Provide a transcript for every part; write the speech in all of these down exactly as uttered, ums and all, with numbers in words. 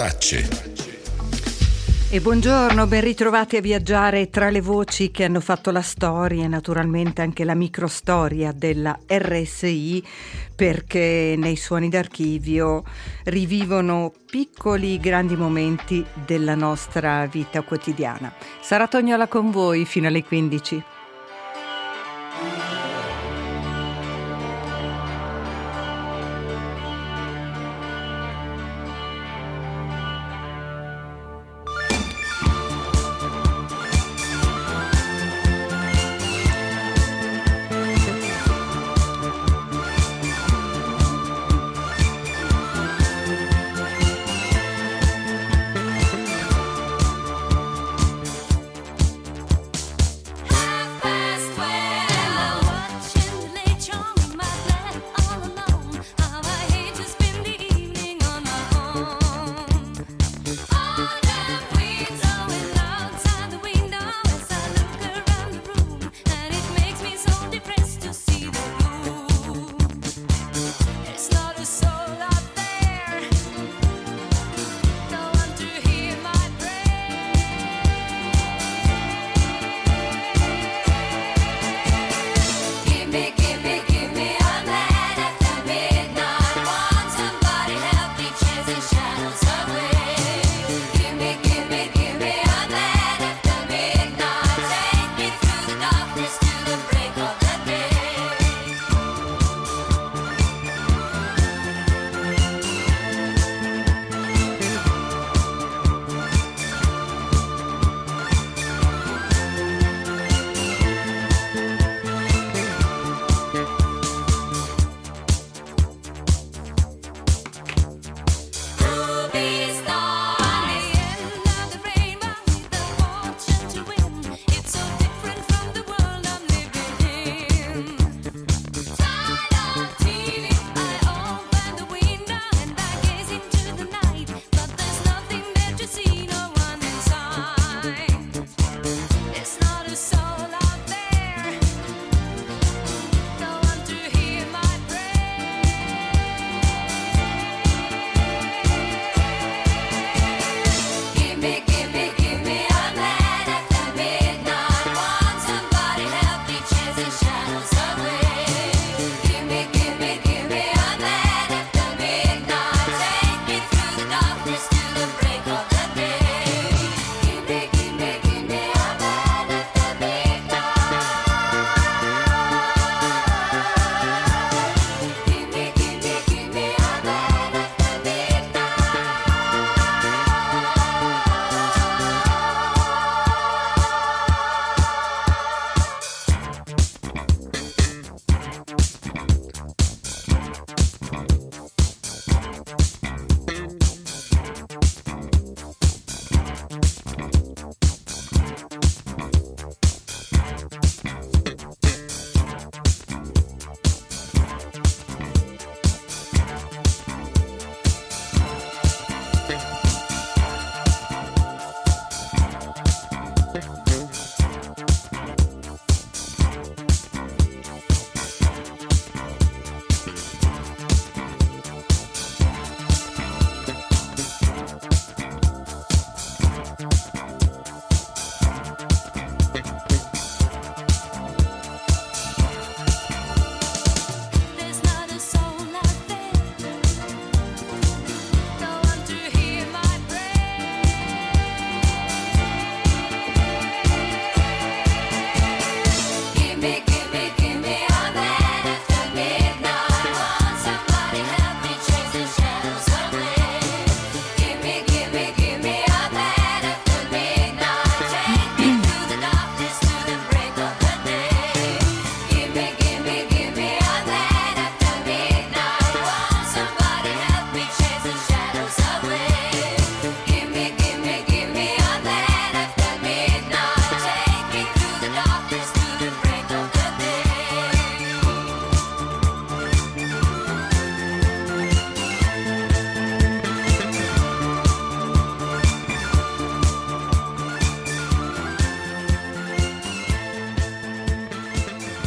Tracce. E buongiorno, ben ritrovati a viaggiare tra le voci che hanno fatto la storia e naturalmente anche la microstoria della R S I, perché nei suoni d'archivio rivivono piccoli grandi momenti della nostra vita quotidiana. Sara Tognola con voi fino alle quindici.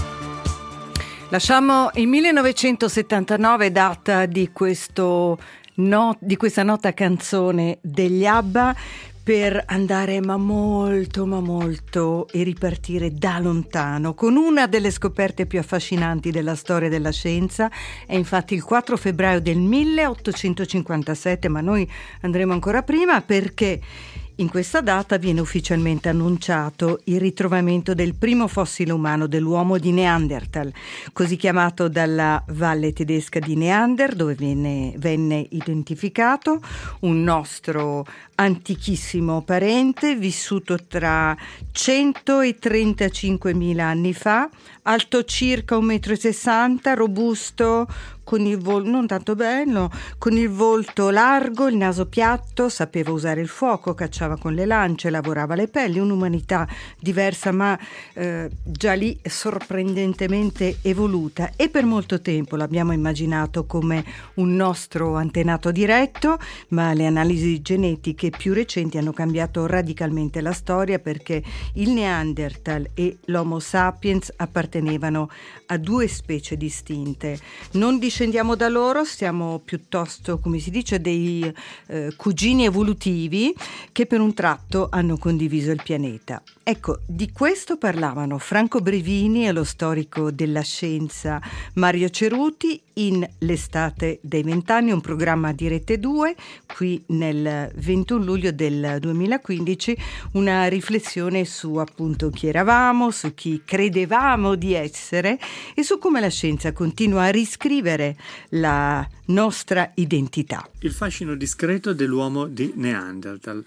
Lasciamo il millenovecentosettantanove, data di questo no, di questa nota canzone degli ABBA, per andare ma molto ma molto e ripartire da lontano con una delle scoperte più affascinanti della storia della scienza. È infatti il quattro febbraio del milleottocentocinquantasette, ma noi andremo ancora prima, perché in questa data viene ufficialmente annunciato il ritrovamento del primo fossile umano dell'uomo di Neanderthal, così chiamato dalla valle tedesca di Neander, dove venne, venne identificato un nostro antichissimo parente vissuto tra cento e trentacinquemila anni fa, alto circa un metro e sessanta, robusto, con il volto non tanto bello, con il volto largo, il naso piatto, sapeva usare il fuoco, cacciava con le lance, lavorava le pelli, un'umanità diversa ma eh, già lì sorprendentemente evoluta, e per molto tempo l'abbiamo immaginato come un nostro antenato diretto, ma le analisi genetiche più recenti hanno cambiato radicalmente la storia, perché il Neanderthal e l'Homo sapiens appartenevano a due specie distinte. Non discendiamo da loro, siamo piuttosto, come si dice, dei eh, cugini evolutivi che per un tratto hanno condiviso il pianeta. Ecco, di questo parlavano Franco Brevini e lo storico della scienza Mario Ceruti in L'estate dei vent'anni, un programma di Rete due, qui nel ventuno luglio del duemilaquindici, una riflessione su appunto chi eravamo, su chi credevamo di essere e su come la scienza continua a riscrivere la nostra identità. Il fascino discreto dell'uomo di Neanderthal,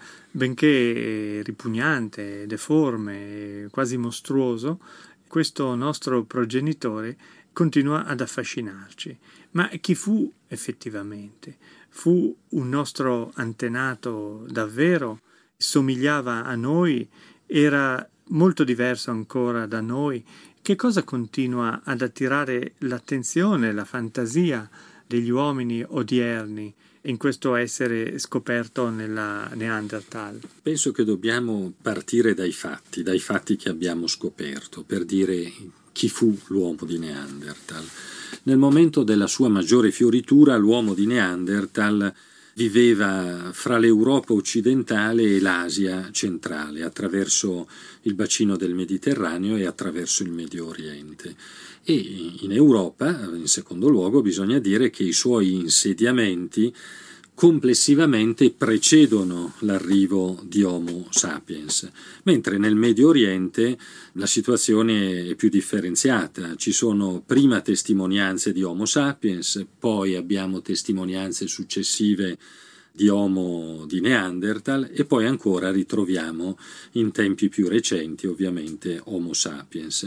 benché ripugnante, deforme, quasi mostruoso, questo nostro progenitore continua ad affascinarci. Ma chi fu effettivamente? Fu un nostro antenato davvero? Somigliava a noi? Era molto diverso ancora da noi? Che cosa continua ad attirare l'attenzione, la fantasia degli uomini odierni in questo essere scoperto nella Neanderthal? Penso che dobbiamo partire dai fatti, dai fatti che abbiamo scoperto, per dire chi fu l'uomo di Neanderthal. Nel momento della sua maggiore fioritura, l'uomo di Neanderthal viveva fra l'Europa occidentale e l'Asia centrale, attraverso il bacino del Mediterraneo e attraverso il Medio Oriente. E in Europa, in secondo luogo, bisogna dire che i suoi insediamenti complessivamente precedono l'arrivo di Homo sapiens, mentre nel Medio Oriente la situazione è più differenziata. Ci sono prima testimonianze di Homo sapiens, poi abbiamo testimonianze successive di Homo di Neanderthal e poi ancora ritroviamo in tempi più recenti ovviamente Homo sapiens.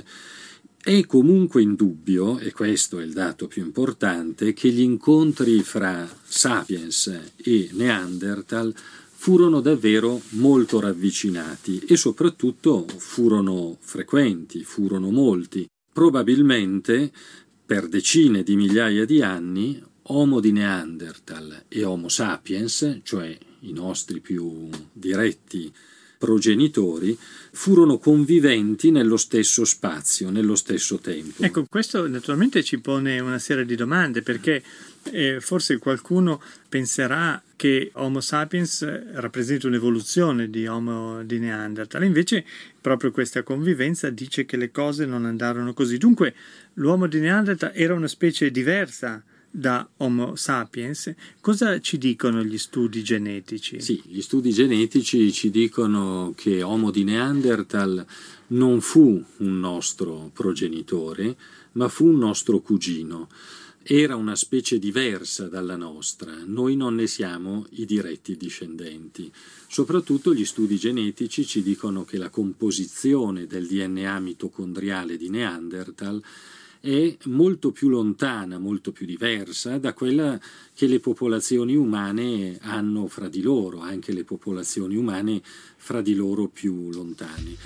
È comunque indubbio, e questo è il dato più importante, che gli incontri fra Sapiens e Neanderthal furono davvero molto ravvicinati e soprattutto furono frequenti, furono molti. Probabilmente per decine di migliaia di anni Homo di Neanderthal e Homo sapiens, cioè i nostri più diretti progenitori, furono conviventi nello stesso spazio, nello stesso tempo. Ecco, questo naturalmente ci pone una serie di domande, perché eh, forse qualcuno penserà che Homo sapiens rappresenta un'evoluzione di Homo di Neanderthal, invece proprio questa convivenza dice che le cose non andarono così. Dunque l'uomo di Neanderthal era una specie diversa da Homo sapiens. Cosa ci dicono gli studi genetici? Sì, gli studi genetici ci dicono che Homo di Neanderthal non fu un nostro progenitore, ma fu un nostro cugino. Era una specie diversa dalla nostra, noi non ne siamo i diretti discendenti. Soprattutto gli studi genetici ci dicono che la composizione del D N A mitocondriale di Neanderthal è molto più lontana, molto più diversa da quella che le popolazioni umane hanno fra di loro, anche le popolazioni umane fra di loro più lontane.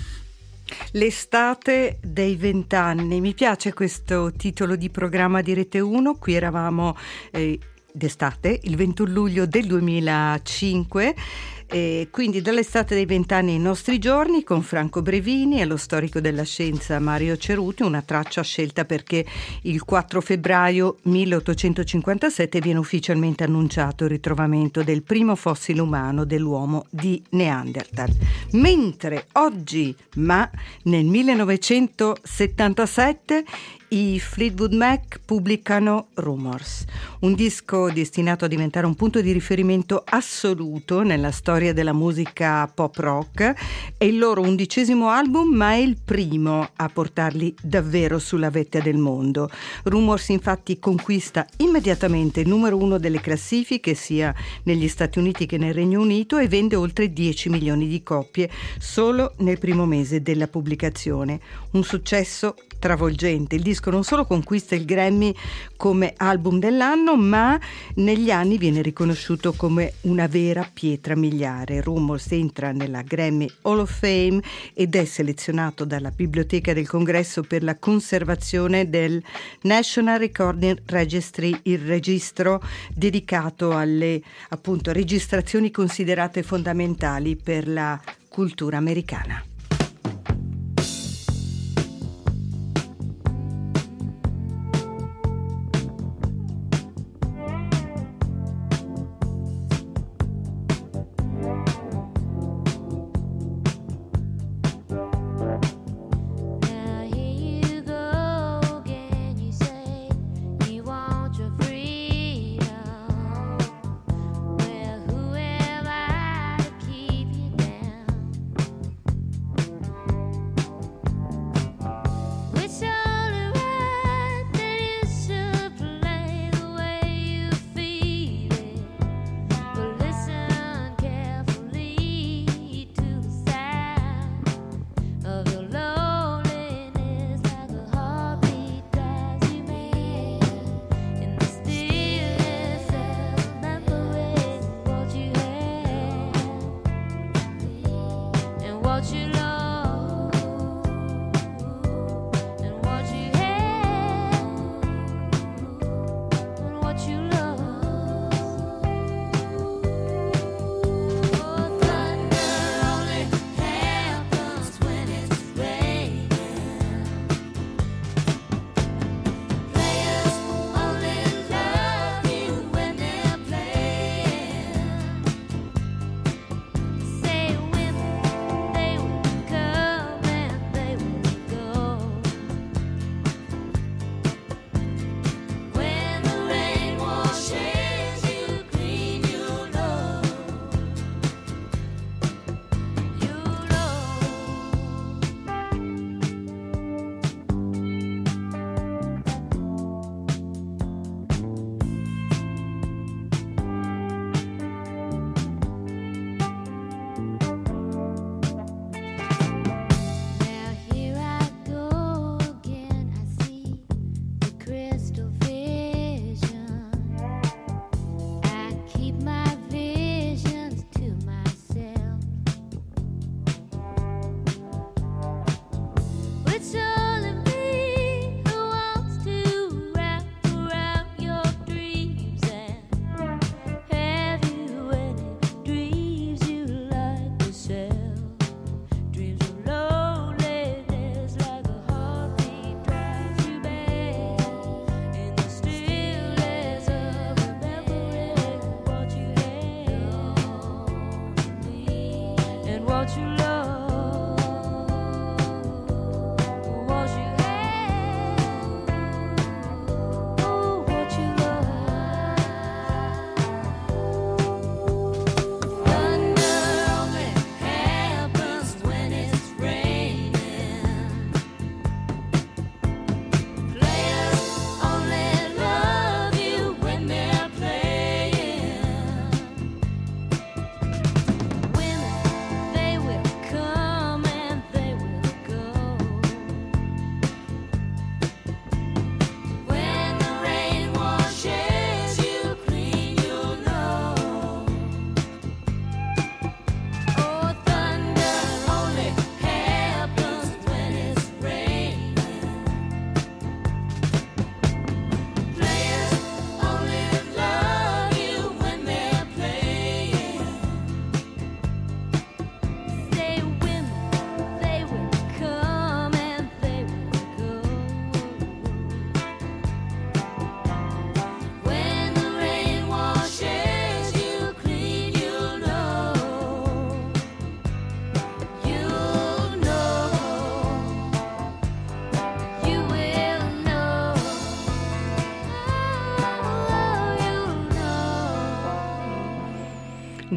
L'estate dei vent'anni, mi piace questo titolo di programma di Rete uno. Qui eravamo eh, d'estate, il ventuno luglio del duemilacinque, E quindi dall'estate dei vent'anni ai nostri giorni, con Franco Brevini e lo storico della scienza Mario Ceruti, una traccia scelta perché il quattro febbraio milleottocentocinquantasette viene ufficialmente annunciato il ritrovamento del primo fossile umano dell'uomo di Neanderthal. Mentre oggi, ma nel millenovecentosettantasette, i Fleetwood Mac pubblicano Rumours, un disco destinato a diventare un punto di riferimento assoluto nella storia della musica pop rock. È il loro undicesimo album, ma è il primo a portarli davvero sulla vetta del mondo. Rumours infatti conquista immediatamente il numero uno delle classifiche sia negli Stati Uniti che nel Regno Unito e vende oltre dieci milioni di copie solo nel primo mese della pubblicazione. Un successo travolgente. Il disco non solo conquista il Grammy come album dell'anno, ma negli anni viene riconosciuto come una vera pietra miliare. Rumours entra nella Grammy Hall of Fame ed è selezionato dalla Biblioteca del Congresso per la conservazione del National Recording Registry, il registro dedicato alle appunto registrazioni considerate fondamentali per la cultura americana.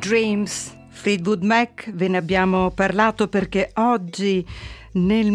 Dreams, Fleetwood Mac, ve ne abbiamo parlato perché oggi nel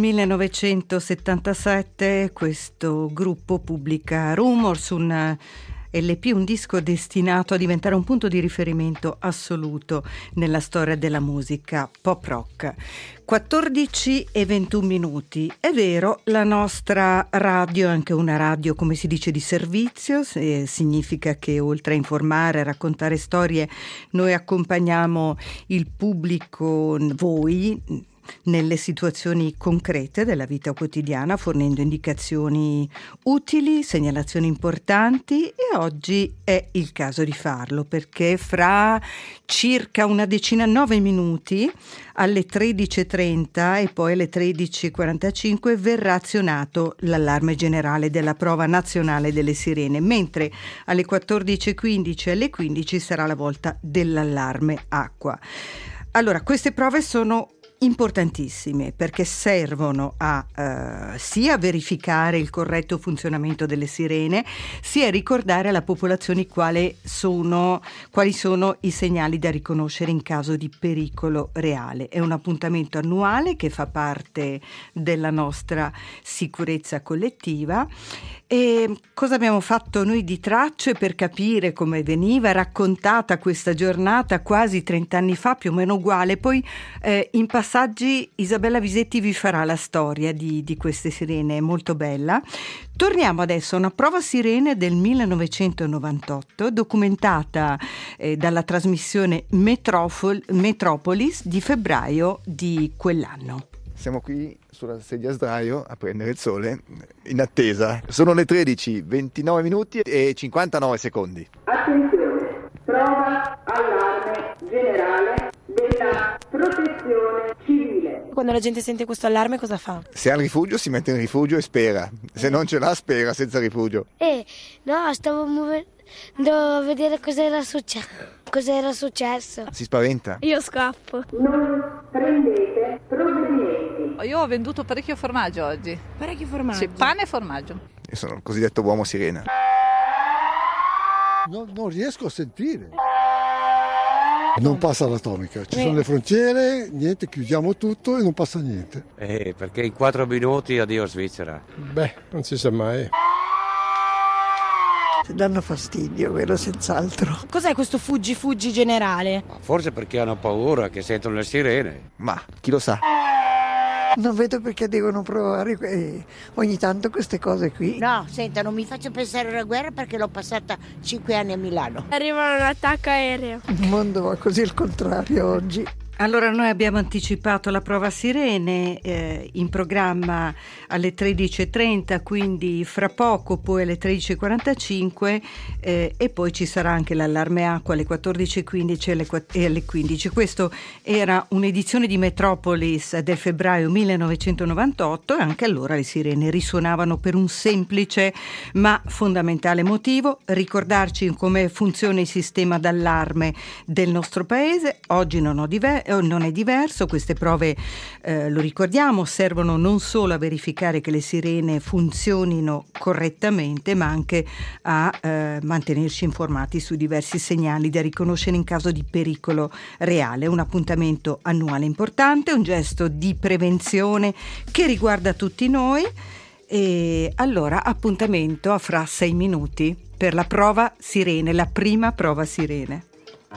millenovecentosettantasette questo gruppo pubblica Rumors, un L P, un disco destinato a diventare un punto di riferimento assoluto nella storia della musica pop rock. quattordici e ventuno minuti. È vero, la nostra radio è anche una radio, come si dice, di servizio, eh, significa che oltre a informare, a raccontare storie, noi accompagniamo il pubblico, voi, nelle situazioni concrete della vita quotidiana, fornendo indicazioni utili, segnalazioni importanti, e oggi è il caso di farlo perché fra circa una decina, nove minuti, alle tredici e trenta e poi alle tredici e quarantacinque verrà azionato l'allarme generale della prova nazionale delle sirene, mentre alle quattordici e quindici e alle quindici sarà la volta dell'allarme acqua. Allora, queste prove sono importantissime perché servono a eh, sia verificare il corretto funzionamento delle sirene, sia ricordare alla popolazione quali sono, quali sono i segnali da riconoscere in caso di pericolo reale. È un appuntamento annuale che fa parte della nostra sicurezza collettiva. E cosa abbiamo fatto noi di tracce per capire come veniva raccontata questa giornata quasi trent'anni fa, più o meno uguale. Poi eh, in passaggi Isabella Visetti vi farà la storia di, di queste sirene, molto bella. Torniamo adesso a una prova sirene del millenovecentonovantotto, documentata eh, dalla trasmissione Metropol- Metropolis di febbraio di quell'anno. Siamo qui sulla sedia a sdraio a prendere il sole in attesa. Sono le tredici, ventinove minuti e cinquantanove secondi. Attenzione, prova allarme generale della protezione civile. Quando la gente sente questo allarme cosa fa? Se ha il rifugio si mette in rifugio e spera. Se non ce l'ha spera senza rifugio. Eh, no, stavo muovendo a vedere cos'era successo. Cos'era successo? Si spaventa. Io scappo. Non prendete provvedimenti. Io ho venduto parecchio formaggio oggi. Parecchio formaggio? Sì, pane e formaggio. Io sono il cosiddetto uomo sirena. No, non riesco a sentire. Non passa l'atomica, ci sono le frontiere, niente, chiudiamo tutto e non passa niente. Eh, perché in quattro minuti addio Svizzera. Beh, non si sa mai. Danno fastidio, quello senz'altro. Cos'è questo fuggi-fuggi generale? Ma forse perché hanno paura che sentono le sirene. Ma chi lo sa? Non vedo perché devono provare eh, ogni tanto queste cose qui. No, senta, non mi faccio pensare alla guerra perché l'ho passata cinque anni a Milano. Arriva un attacco aereo. Il mondo va così al contrario oggi. Allora, noi abbiamo anticipato la prova sirene eh, in programma alle tredici e trenta, quindi fra poco, poi alle tredici e quarantacinque eh, e poi ci sarà anche l'allarme acqua alle quattordici e quindici e alle quindici. Questo era un'edizione di Metropolis del febbraio millenovecentonovantotto e anche allora le sirene risuonavano per un semplice ma fondamentale motivo: ricordarci come funziona il sistema d'allarme del nostro paese. Oggi non ho diverso non è diverso, queste prove eh, lo ricordiamo, servono non solo a verificare che le sirene funzionino correttamente, ma anche a eh, mantenerci informati su diversi segnali da riconoscere in caso di pericolo reale. Un appuntamento annuale importante, un gesto di prevenzione che riguarda tutti noi. E allora appuntamento a fra sei minuti per la prova sirene, la prima prova sirene.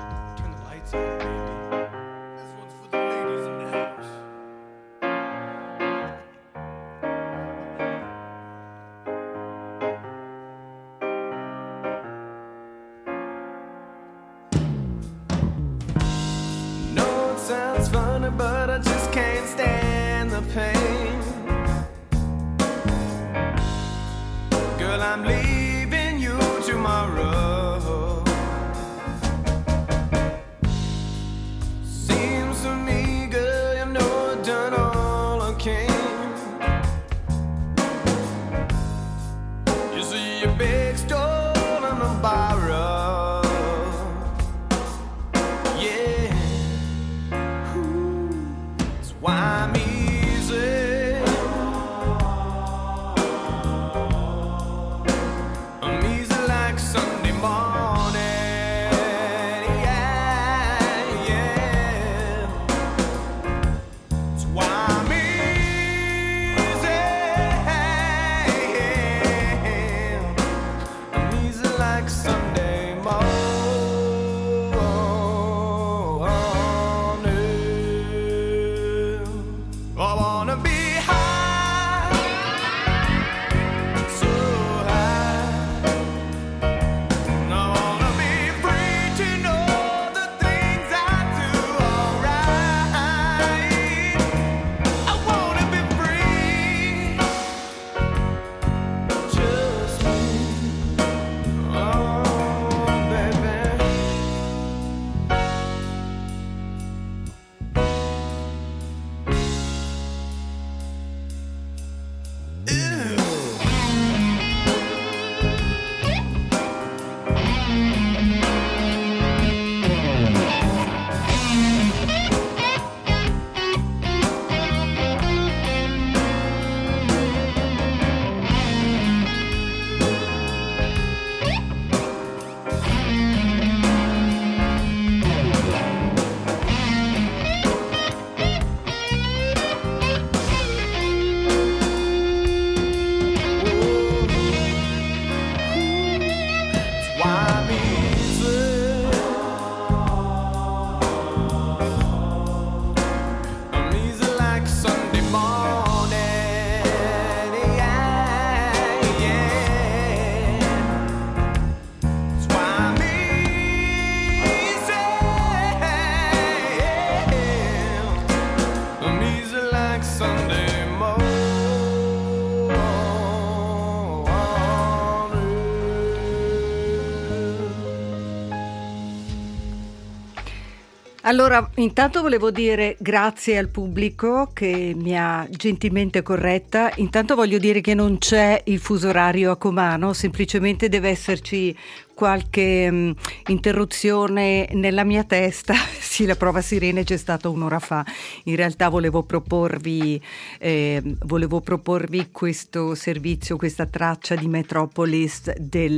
But I just can't stand the pain. Girl, I'm leaving you tomorrow. Seems to me, girl, you know I've done all I can. You see your big stole and a borrow. Yeah. Why I'm easy, I'm easy like Sunday morning, yeah, Allora, intanto volevo dire grazie al pubblico che mi ha gentilmente corretta. Intanto voglio dire che non c'è il fuso orario a Comano, semplicemente deve esserci qualche mh, interruzione nella mia testa. Sì, la prova sirene c'è stata un'ora fa. In realtà volevo proporvi eh, volevo proporvi questo servizio, questa traccia di Metropolis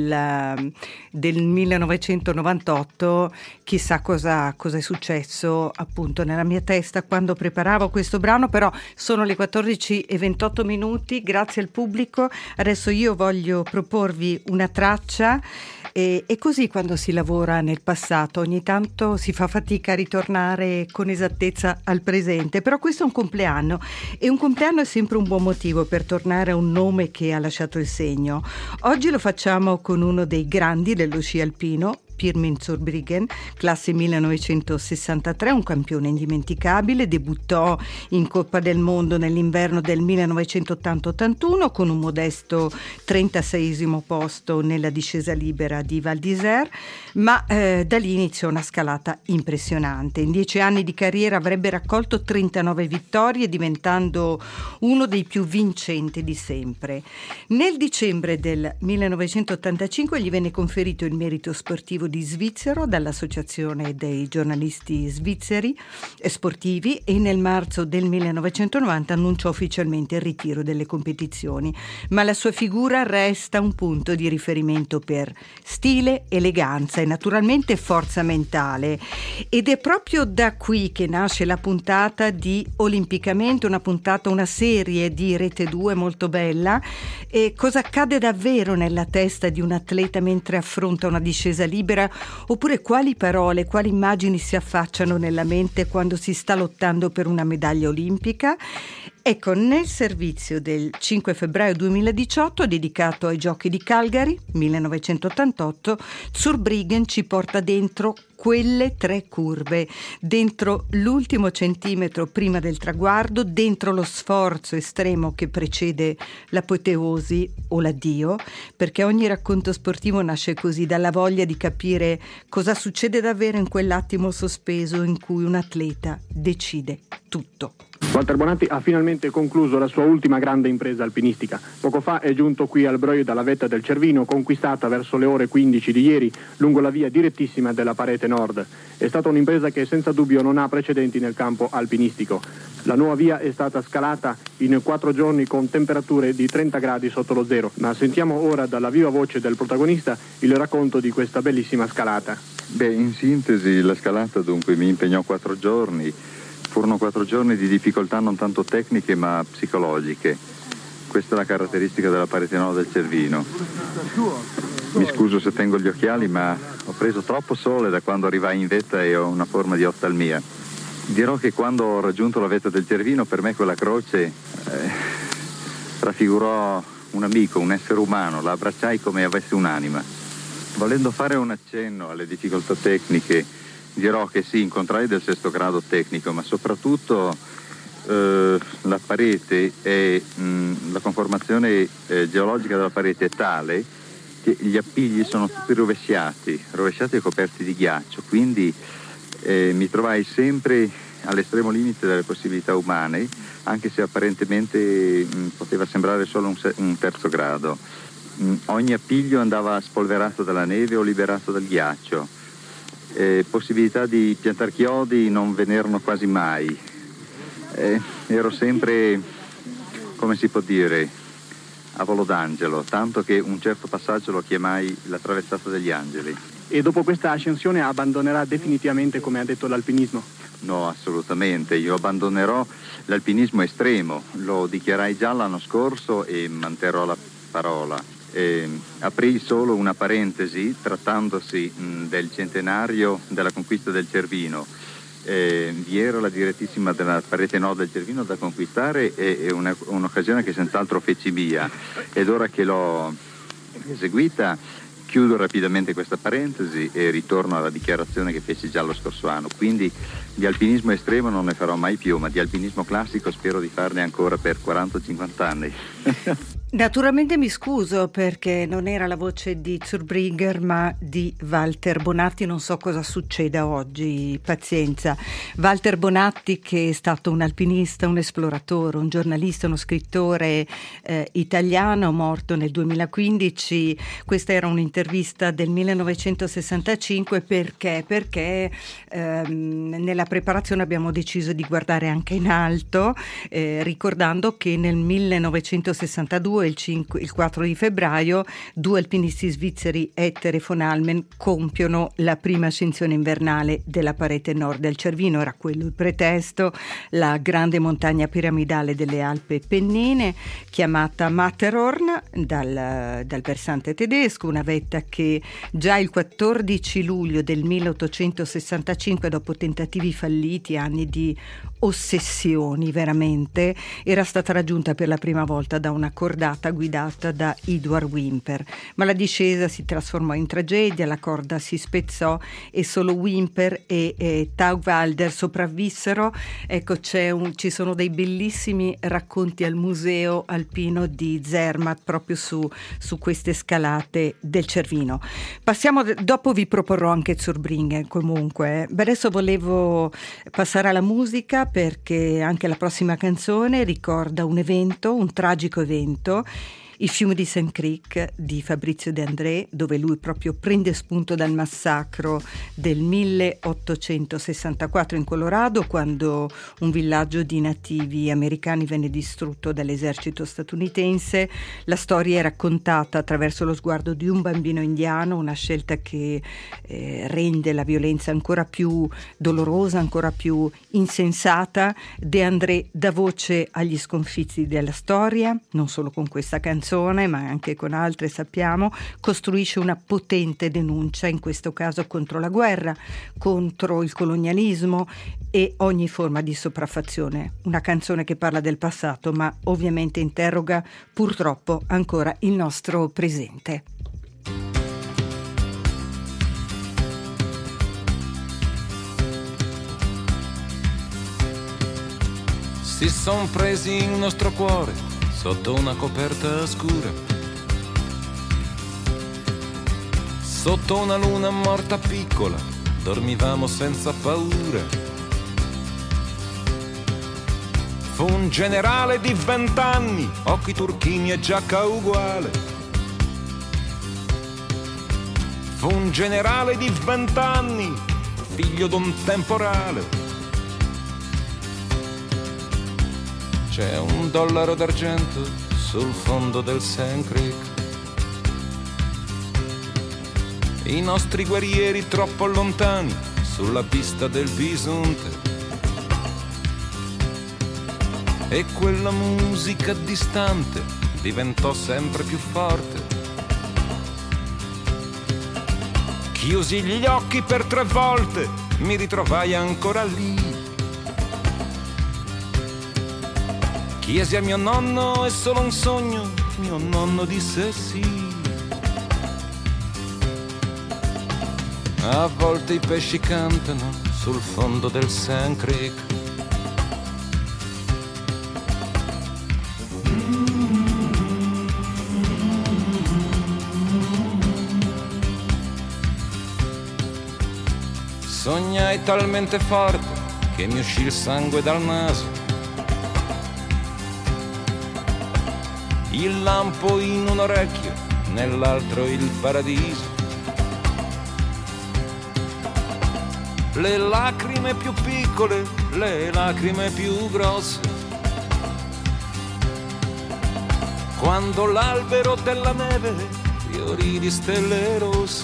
del, del millenovecentonovantotto. Chissà cosa, cosa è successo appunto nella mia testa quando preparavo questo brano, però sono le quattordici e ventotto minuti. Grazie al pubblico. Adesso io voglio proporvi una traccia. E, e così quando si lavora nel passato ogni tanto si fa fatica a ritornare con esattezza al presente, però questo è un compleanno e un compleanno è sempre un buon motivo per tornare a un nome che ha lasciato il segno. Oggi lo facciamo con uno dei grandi dello sci alpino, Pirmin Zurbriggen, classe millenovecentosessantatré, un campione indimenticabile, debuttò in Coppa del Mondo nell'inverno del millenovecentottanta ottantuno con un modesto trentaseiesimo posto nella discesa libera di Val d'Isère, ma eh, da lì iniziò una scalata impressionante. In dieci anni di carriera avrebbe raccolto trentanove vittorie, diventando uno dei più vincenti di sempre. Nel dicembre del millenovecentottantacinque gli venne conferito il merito sportivo di Svizzero dall'Associazione dei giornalisti svizzeri e sportivi e nel marzo del millenovecentonovanta annunciò ufficialmente il ritiro delle competizioni, ma la sua figura resta un punto di riferimento per stile, eleganza e naturalmente forza mentale, ed è proprio da qui che nasce la puntata di Olimpicamente, una puntata, una serie di Rete due molto bella. E cosa accade davvero nella testa di un atleta mentre affronta una discesa libera, oppure quali parole, quali immagini si affacciano nella mente quando si sta lottando per una medaglia olimpica? Ecco, nel servizio del cinque febbraio duemiladiciotto, dedicato ai Giochi di Calgary millenovecentottantotto, Zurbriggen ci porta dentro quelle tre curve, dentro l'ultimo centimetro prima del traguardo, dentro lo sforzo estremo che precede l'apoteosi o l'addio, perché ogni racconto sportivo nasce così, dalla voglia di capire cosa succede davvero in quell'attimo sospeso in cui un atleta decide tutto. Walter Bonatti ha finalmente concluso la sua ultima grande impresa alpinistica. Poco fa è giunto qui al Breuil dalla vetta del Cervino, conquistata verso le ore quindici di ieri lungo la via direttissima della parete nord. È stata un'impresa che senza dubbio non ha precedenti nel campo alpinistico. La nuova via è stata scalata in quattro giorni con temperature di trenta gradi sotto lo zero, ma sentiamo ora dalla viva voce del protagonista il racconto di questa bellissima scalata. Beh, in sintesi la scalata dunque mi impegnò quattro giorni. Furono quattro giorni di difficoltà non tanto tecniche ma psicologiche. Questa è la caratteristica della parete nord del Cervino. Mi scuso se tengo gli occhiali, ma ho preso troppo sole da quando arrivai in vetta e ho una forma di oftalmia. Dirò che quando ho raggiunto la vetta del Cervino, per me quella croce eh, raffigurò un amico, un essere umano, la abbracciai come avesse un'anima. Volendo fare un accenno alle difficoltà tecniche, dirò che sì, incontrai del sesto grado tecnico, ma soprattutto eh, la parete e la conformazione eh, geologica della parete è tale che gli appigli sono tutti rovesciati, rovesciati e coperti di ghiaccio, quindi eh, mi trovai sempre all'estremo limite delle possibilità umane, anche se apparentemente mh, poteva sembrare solo un, se- un terzo grado. Mh, ogni appiglio andava spolverato dalla neve o liberato dal ghiaccio. Eh, possibilità di piantare chiodi non ve n'erano quasi mai. Eh, ero sempre, come si può dire, a volo d'angelo, tanto che un certo passaggio lo chiamai la traversata degli angeli. E dopo questa ascensione abbandonerà definitivamente, come ha detto, l'alpinismo? No, assolutamente. Io abbandonerò l'alpinismo estremo. Lo dichiarai già l'anno scorso e manterrò la parola. Eh, aprì solo una parentesi trattandosi mh, del centenario della conquista del Cervino. Eh, vi era la direttissima della parete nord del Cervino da conquistare e, e una, un'occasione che senz'altro feci mia, ed ora che l'ho eseguita chiudo rapidamente questa parentesi e ritorno alla dichiarazione che feci già lo scorso anno. Quindi di alpinismo estremo non ne farò mai più, ma di alpinismo classico spero di farne ancora per quaranta cinquanta anni. Naturalmente mi scuso perché non era la voce di Zurbrigger ma di Walter Bonatti, non so cosa succeda oggi, pazienza. Walter Bonatti, che è stato un alpinista, un esploratore, un giornalista, uno scrittore eh, italiano, morto nel duemilaquindici. Questa era un'intervista del millenovecentosessantacinque perché, perché ehm, nella preparazione abbiamo deciso di guardare anche in alto, eh, ricordando che nel millenovecentosessantadue il, cinque, il quattro di febbraio due alpinisti svizzeri, Etter e von Almen, compiono la prima ascensione invernale della parete nord del Cervino. Era quello il pretesto, la grande montagna piramidale delle Alpi Pennine, chiamata Matterhorn dal, dal versante tedesco, una vetta che già il quattordici luglio del milleottocentosessantacinque, dopo tentativi falliti, anni di ossessioni veramente, era stata raggiunta per la prima volta da una cordata guidata da Edward Whymper, ma la discesa si trasformò in tragedia, la corda si spezzò e solo Whymper e, e Taugwalder sopravvissero. Ecco, c'è un, ci sono dei bellissimi racconti al museo alpino di Zermatt proprio su, su queste scalate del Cervino. Passiamo, dopo vi proporrò anche Zurbrigger comunque. Beh, adesso volevo passare alla musica perché anche la prossima canzone ricorda un evento, un tragico evento, il fiume di Saint Creek di Fabrizio De André, dove lui proprio prende spunto dal massacro del milleottocentosessantaquattro in Colorado, quando un villaggio di nativi americani venne distrutto dall'esercito statunitense. La storia è raccontata attraverso lo sguardo di un bambino indiano, una scelta che eh, rende la violenza ancora più dolorosa, ancora più insensata. De André dà voce agli sconfitti della storia, non solo con questa canzone, ma anche con altre, sappiamo, costruisce una potente denuncia, in questo caso contro la guerra, contro il colonialismo e ogni forma di sopraffazione. Una canzone che parla del passato, ma ovviamente interroga purtroppo ancora il nostro presente. Si son presi il nostro cuore sotto una coperta scura, sotto una luna morta piccola, dormivamo senza paura. Fu un generale di vent'anni, occhi turchini e giacca uguale. Fu un generale di vent'anni, figlio d'un temporale. C'è un dollaro d'argento sul fondo del Saint Creek. I nostri guerrieri troppo lontani sulla pista del Bisonte. E quella musica distante diventò sempre più forte. Chiusi gli occhi per tre volte, mi ritrovai ancora lì. Chiesi a mio nonno, è solo un sogno, mio nonno disse sì. A volte i pesci cantano sul fondo del Saint Creek. Sognai talmente forte che mi uscì il sangue dal naso. Il lampo in un orecchio, nell'altro il paradiso. Le lacrime più piccole, le lacrime più grosse. Quando l'albero della neve fiorì di stelle rosse.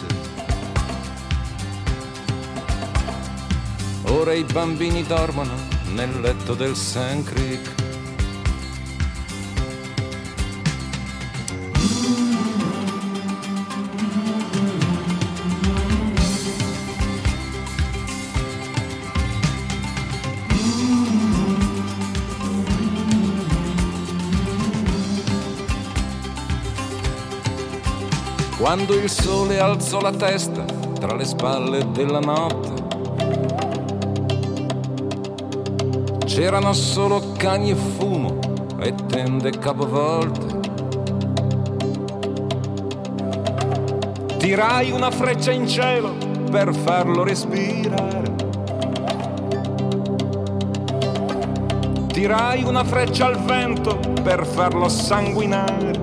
Ora i bambini dormono nel letto del Saint Creek. Quando il sole alzò la testa tra le spalle della notte, c'erano solo cani e fumo e tende capovolte. Tirai una freccia in cielo per farlo respirare. Tirai una freccia al vento per farlo sanguinare.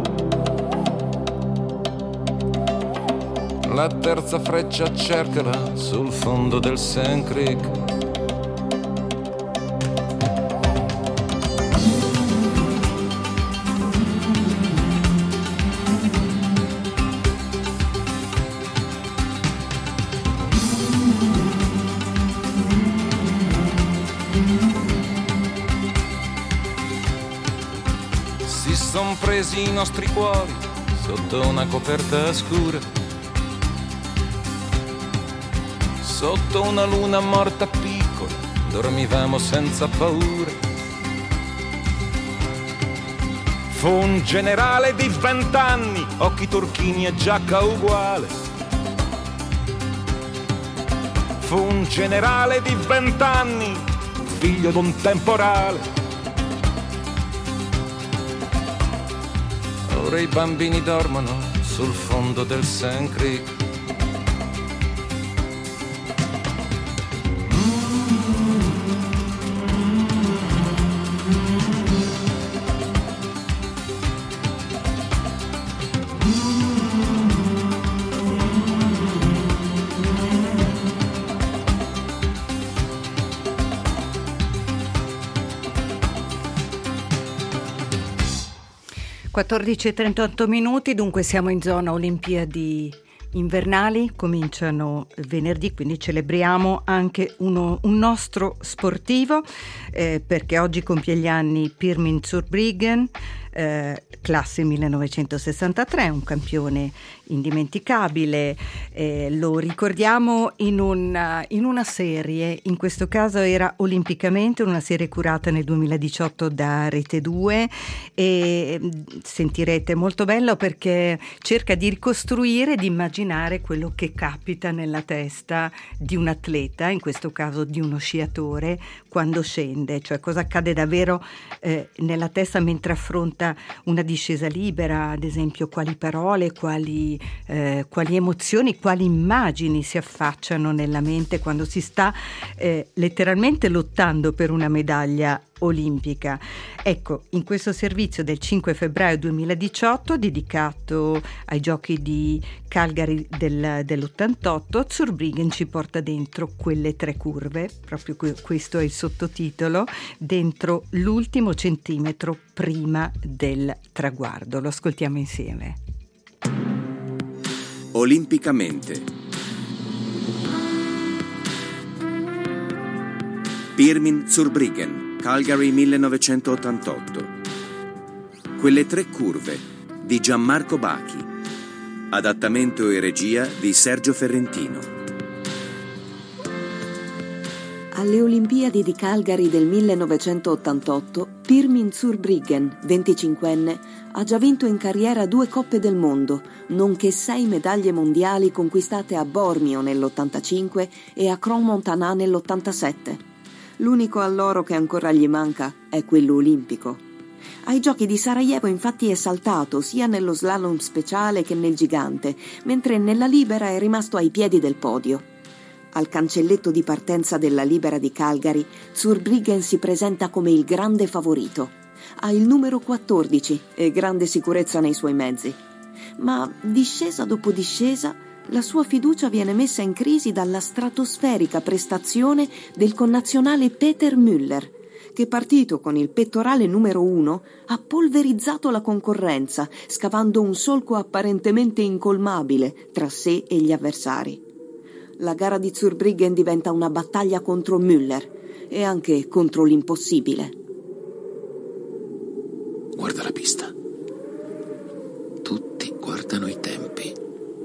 La terza freccia cercala sul fondo del Sand Creek. Si son presi i nostri cuori sotto una coperta scura, sotto una luna morta piccola, dormivamo senza paura. Fu un generale di vent'anni, occhi turchini e giacca uguale. Fu un generale di vent'anni, figlio d'un temporale. Ora i bambini dormono sul fondo del Sand Creek. quattordici e trentotto minuti, dunque siamo in zona Olimpiadi invernali, cominciano venerdì, quindi celebriamo anche uno, un nostro sportivo, eh, perché oggi compie gli anni Pirmin Zurbriggen, eh, classe millenovecentosessantatré, un campione indimenticabile, eh, lo ricordiamo in una, in una serie, in questo caso era Olimpicamente, una serie curata nel duemiladiciotto da Rete due, e sentirete molto bello perché cerca di ricostruire, di immaginare quello che capita nella testa di un atleta, in questo caso di uno sciatore, quando scende, cioè cosa accade davvero eh, nella testa mentre affronta una discesa libera, ad esempio quali parole, quali, eh, quali emozioni, quali immagini si affacciano nella mente quando si sta eh, letteralmente lottando per una medaglia olimpica. Ecco, in questo servizio del cinque febbraio duemiladiciotto, dedicato ai giochi di Calgary del, dell'ottantotto, Zurbriggen ci porta dentro quelle tre curve, proprio questo è il sottotitolo, dentro l'ultimo centimetro prima del traguardo. Lo ascoltiamo insieme. Olimpicamente. Pirmin Zurbriggen, Calgary millenovecentottantotto. Quelle tre curve di Gianmarco Bachi. Adattamento e regia di Sergio Ferrentino. Alle Olimpiadi di Calgary del millenovecentottantotto, Pirmin Zurbriggen, venticinquenne, ha già vinto in carriera due Coppe del Mondo, nonché sei medaglie mondiali conquistate a Bormio nell'ottantacinque e a Crans-Montana nell'ottantasette. L'unico alloro che ancora gli manca è quello olimpico. Ai Giochi di Sarajevo infatti è saltato sia nello slalom speciale che nel gigante, mentre nella libera è rimasto ai piedi del podio. Al cancelletto di partenza della libera di Calgary, Zurbriggen si presenta come il grande favorito. Ha il numero quattordici e grande sicurezza nei suoi mezzi. Ma discesa dopo discesa, la sua fiducia viene messa in crisi dalla stratosferica prestazione del connazionale Peter Müller, che partito con il pettorale numero uno ha polverizzato la concorrenza, scavando un solco apparentemente incolmabile tra sé e gli avversari. La gara di Zurbriggen diventa una battaglia contro Müller e anche contro l'impossibile. Guarda la pista. Tutti guardano i tempi.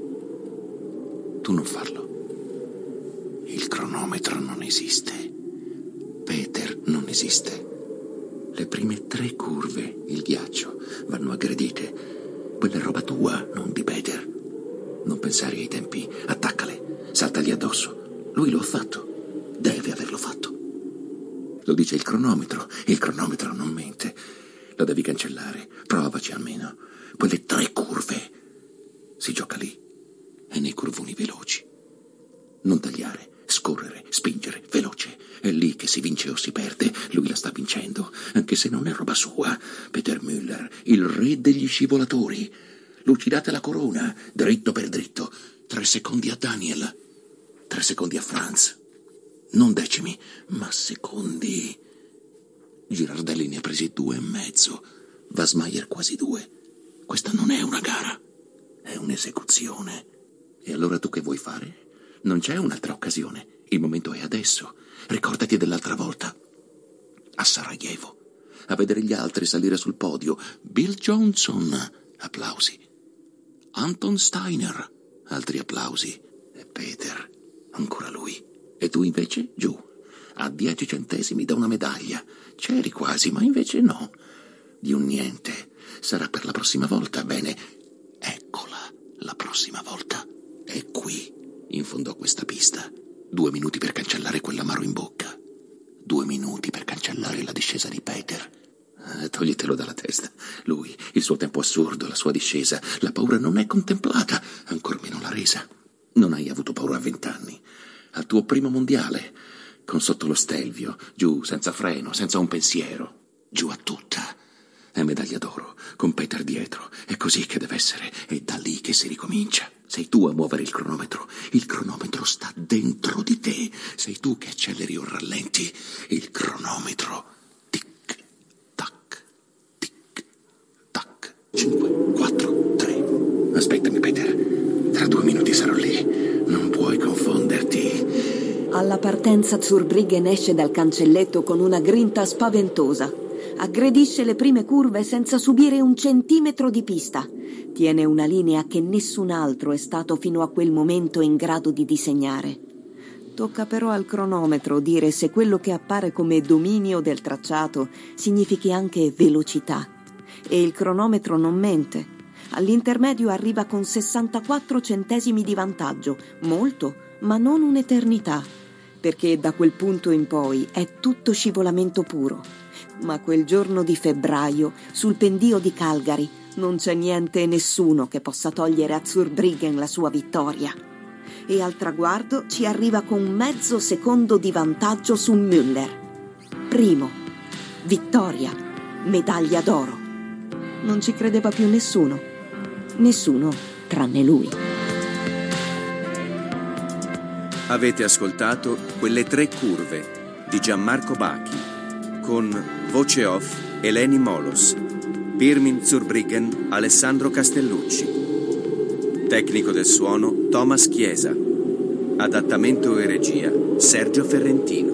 Tu non farlo. Il cronometro non esiste. Peter non esiste. Le prime tre curve, il ghiaccio, vanno aggredite. Quella è roba tua, non di Peter. Non pensare ai tempi. Attaccale. Saltagli addosso. Lui lo ha fatto. Deve averlo fatto. Lo dice il cronometro. Il cronometro non mente. Lo devi cancellare. Provaci almeno. Quelle tre curve. Si gioca lì. E nei curvoni veloci. Non tagliare, scorrere, spingere, veloce. È lì che si vince o si perde. Lui la sta vincendo, anche se non è roba sua. Peter Müller, il re degli scivolatori. Lucidate la corona, dritto per dritto. Tre secondi a Daniel, tre secondi a Franz. Non decimi, ma secondi. Girardelli ne ha presi due e mezzo. Wasmayer quasi due. Questa non è una gara, è un'esecuzione. E allora tu che vuoi fare? Non c'è un'altra occasione. Il momento è adesso. Ricordati dell'altra volta. A Sarajevo. A vedere gli altri salire sul podio. Bill Johnson. Applausi. Anton Steiner. Altri applausi. E Peter. Ancora lui. E tu invece giù. A dieci centesimi da una medaglia. C'eri quasi, ma invece no. Di un niente. Sarà per la prossima volta. Bene. Eccola. La prossima volta. È qui. In fondo a questa pista. Due minuti per cancellare quell'amaro in bocca. Due minuti per cancellare la discesa di Peter. Eh, toglitelo dalla testa. Lui, il suo tempo assurdo, la sua discesa. La paura non è contemplata, ancor meno la resa. Non hai avuto paura a vent'anni. Al tuo primo mondiale, con sotto lo Stelvio, giù, senza freno, senza un pensiero. Giù a tutta. È medaglia d'oro, con Peter dietro. È così che deve essere. È da lì che si ricomincia. Sei tu a muovere il cronometro. Il cronometro sta dentro di te. Sei tu che acceleri o rallenti il cronometro. Tic, tac, tic, tac. Cinque, quattro, tre. Aspettami, Peter. Tra due minuti sarò lì. Non puoi confonderti. Alla partenza Zurbriggen esce dal cancelletto con una grinta spaventosa. Aggredisce le prime curve senza subire un centimetro di pista. Tiene una linea che nessun altro è stato fino a quel momento in grado di disegnare. Tocca però al cronometro dire se quello che appare come dominio del tracciato significhi anche velocità. E il cronometro non mente. All'intermedio arriva con sessantaquattro centesimi di vantaggio. Molto, ma non un'eternità. Perché da quel punto in poi è tutto scivolamento puro. Ma quel giorno di febbraio, sul pendio di Calgary, non c'è niente e nessuno che possa togliere a Zurbriggen la sua vittoria. E al traguardo ci arriva con mezzo secondo di vantaggio su Müller. Primo, vittoria, medaglia d'oro. Non ci credeva più nessuno. Nessuno tranne lui. Avete ascoltato Quelle tre curve di Gianmarco Bachi, con voce off Eleni Molos, Pirmin Zurbriggen Alessandro Castellucci, tecnico del suono Thomas Chiesa, adattamento e regia Sergio Ferrentino.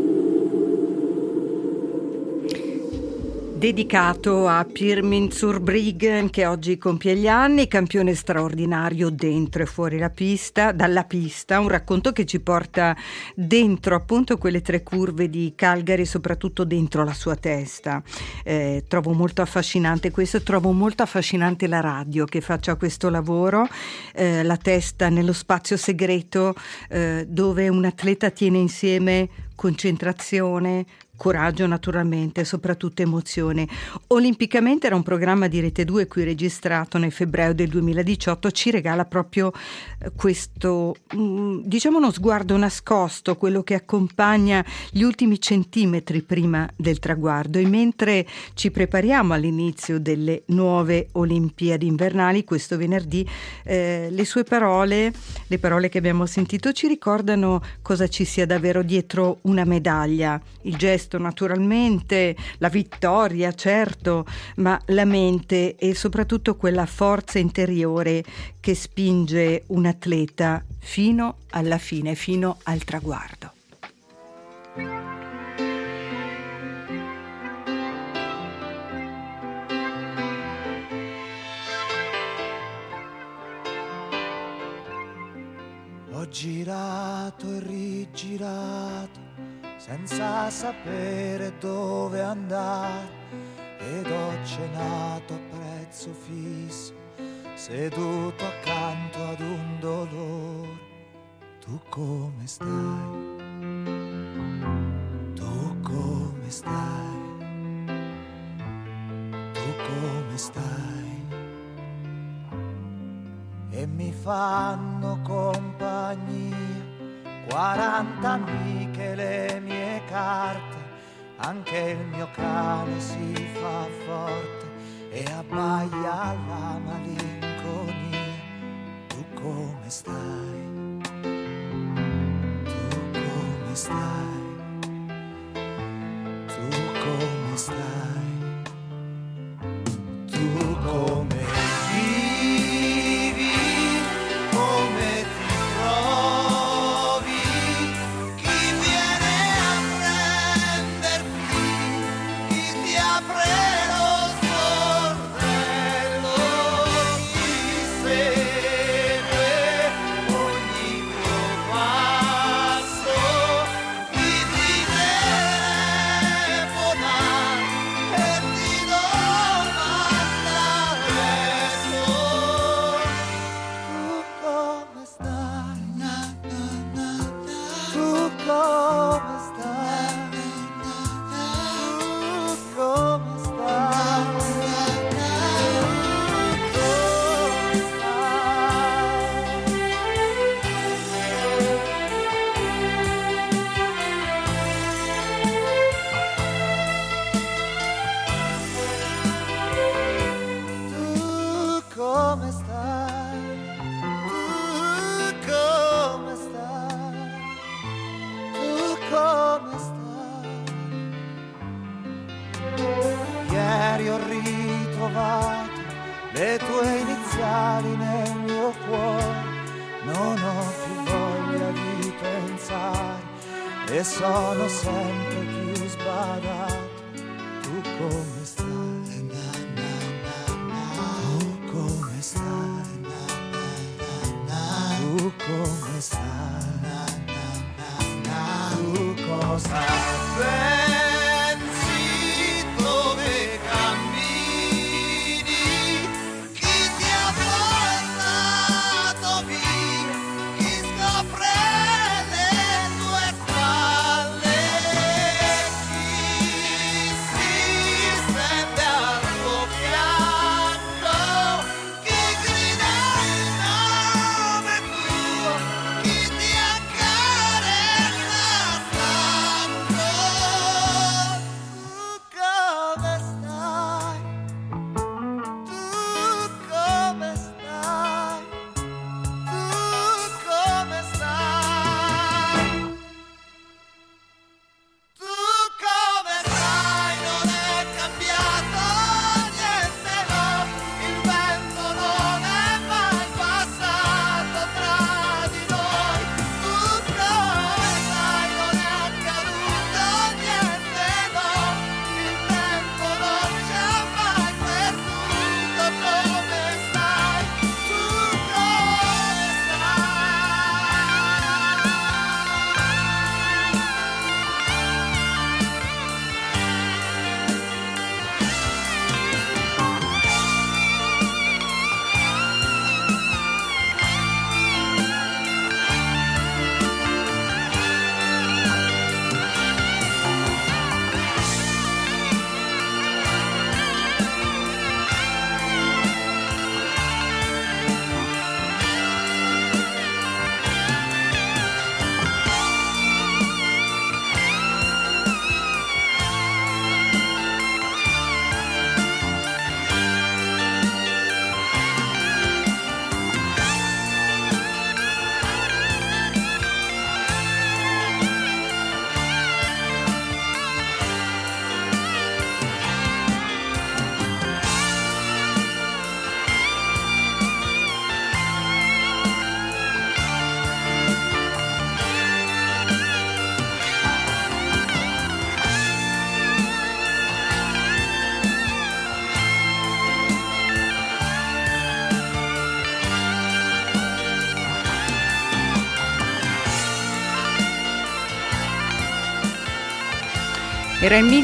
Dedicato a Pirmin Zurbriggen, che oggi compie gli anni, campione straordinario dentro e fuori la pista, dalla pista, un racconto che ci porta dentro appunto quelle tre curve di Calgary, soprattutto dentro la sua testa. Eh, trovo molto affascinante questo, trovo molto affascinante la radio che faccia questo lavoro, eh, la testa nello spazio segreto, eh, dove un atleta tiene insieme concentrazione, coraggio naturalmente, soprattutto emozione. Olimpicamente era un programma di Rete due qui registrato nel febbraio del duemiladiciotto, ci regala proprio questo, diciamo, uno sguardo nascosto, quello che accompagna gli ultimi centimetri prima del traguardo. E mentre ci prepariamo all'inizio delle nuove Olimpiadi invernali questo venerdì, eh, le sue parole, le parole che abbiamo sentito ci ricordano cosa ci sia davvero dietro una medaglia, il gesto naturalmente, la vittoria certo, ma la mente e soprattutto quella forza interiore che spinge un atleta fino alla fine, fino al traguardo. Ho girato e rigirato senza sapere dove andare ed ho cenato a prezzo fisso, seduto accanto ad un dolore. Tu come stai? Tu come stai? Tu come stai? e mi fanno compagnia. Quaranta amiche le mie carte, anche il mio cane si fa forte e abbaia la malinconia. Tu come stai? Tu come stai? Tu come stai? Tu come vivi? Come ti trovi? Chi viene a prenderti? Chi ti apre lo sportello? Chi segue ogni tuo passo? Chi ti telefona e ti domanda adesso? Tu come stai? Tu come stai? Tu come Tu come stai? Tu come stai? Tu come stai? Ieri ho ritrovato le tue iniziali nel mio cuore, non ho più voglia di pensare e sono sempre più sbadato. Tu come stai? Tu come stai? Tu come stai? Tu cosa pensi? Dove cammini? Chi ti ha portato via? Chi scopre le tue spalle? Chi si stende al tuo fianco? Chi grida il nome tuo? Chi ti accarezza stanco? Tu come stai? Tu come stai? Tu come stai? Tu come stai? Non è cambiato niente, no, il vento non è mai passato tra di noi. Tu come stai? Non è accaduto niente, no, il tempo non ci ha mai perduto. Come stai? Tu come stai? Era il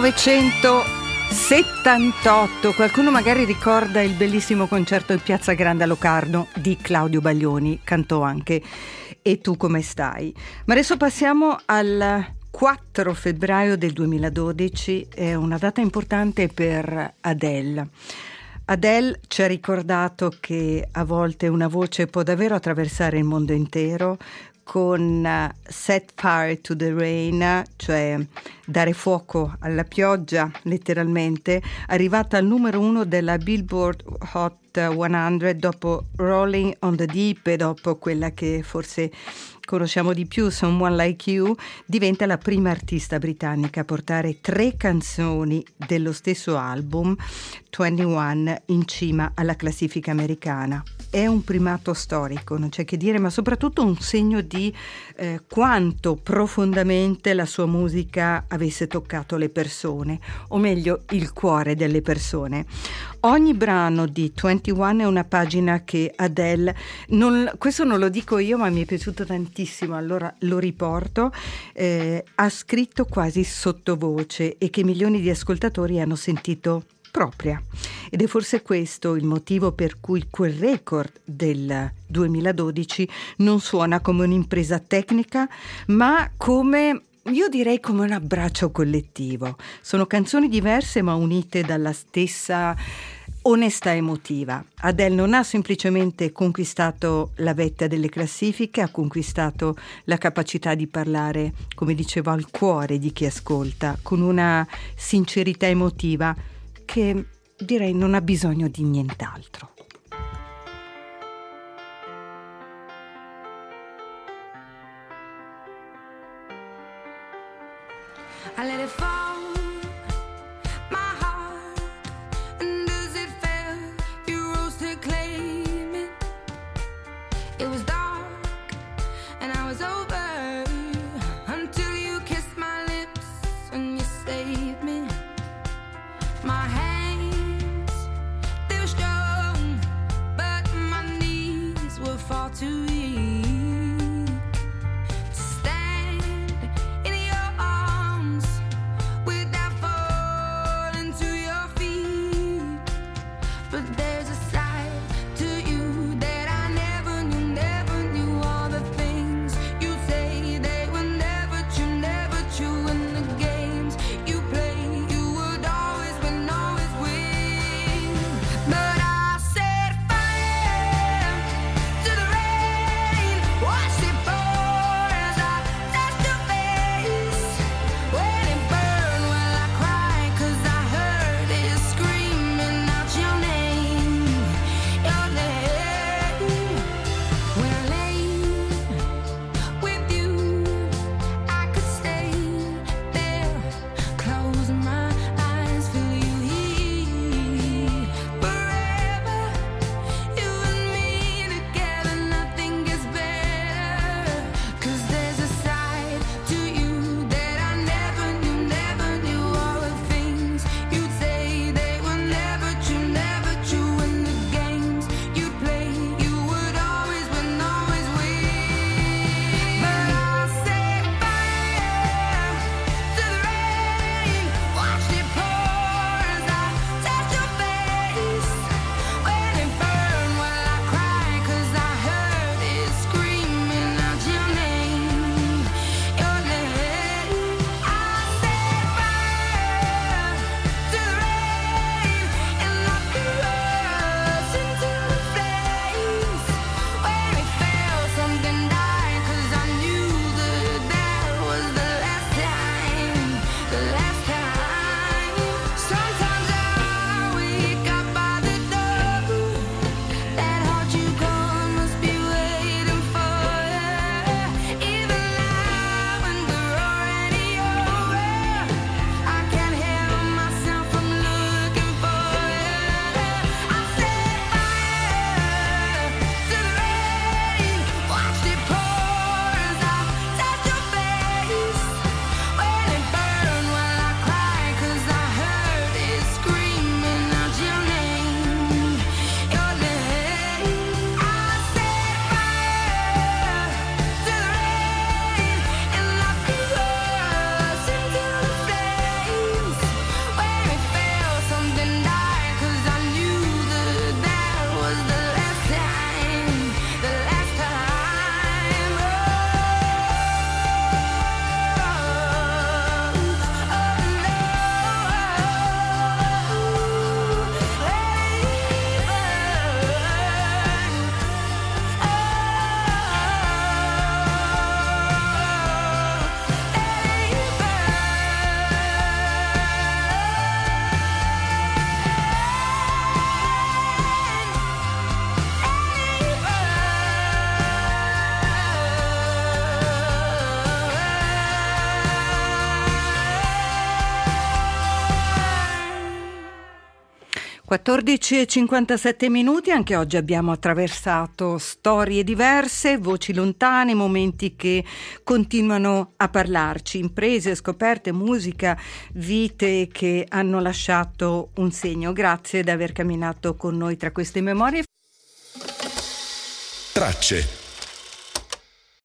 millenovecentosettantotto, qualcuno magari ricorda il bellissimo concerto in Piazza Grande a Locarno di Claudio Baglioni, cantò anche E tu come stai? Ma adesso passiamo al quattro febbraio del duemiladodici, è una data importante per Adele. Adele ci ha ricordato che a volte una voce può davvero attraversare il mondo intero, con uh, Set Fire to the Rain, cioè dare fuoco alla pioggia, letteralmente, arrivata al numero uno della Billboard Hot cento dopo Rolling on the Deep e dopo quella che forse conosciamo di più, Someone Like You, diventa la prima artista britannica a portare tre canzoni dello stesso album, ventuno, in cima alla classifica americana. È un primato storico, non c'è che dire, ma soprattutto un segno di eh, quanto profondamente la sua musica avesse toccato le persone, o meglio il cuore delle persone. Ogni brano di ventuno è una pagina che Adele, non, questo non lo dico io ma mi è piaciuto tantissimo, allora lo riporto, eh, ha scritto quasi sottovoce e che milioni di ascoltatori hanno sentito propria. Ed è forse questo il motivo per cui quel record del duemiladodici non suona come un'impresa tecnica, ma come, io direi, come un abbraccio collettivo. Sono canzoni diverse ma unite dalla stessa onestà emotiva. Adele non ha semplicemente conquistato la vetta delle classifiche, ha conquistato la capacità di parlare, come dicevo, al cuore di chi ascolta, con una sincerità emotiva che direi non ha bisogno di nient'altro. I let it fall, my heart, and as it fell, you rose to claim it. It was dark, and I was over, until you kissed my lips, and you saved me. My hands, they were strong, but my knees were far too weak to stand in your arms without falling to your feet. But there's a side to you that I never knew, never knew. All the things you say, they were never true, never true. And the games you play, you would always win, always win. But I set fire to the rain. quattordici e cinquantasette minuti, anche oggi abbiamo attraversato storie diverse, voci lontane, momenti che continuano a parlarci, imprese, scoperte, musica, vite che hanno lasciato un segno. Grazie di aver camminato con noi tra queste memorie. Tracce.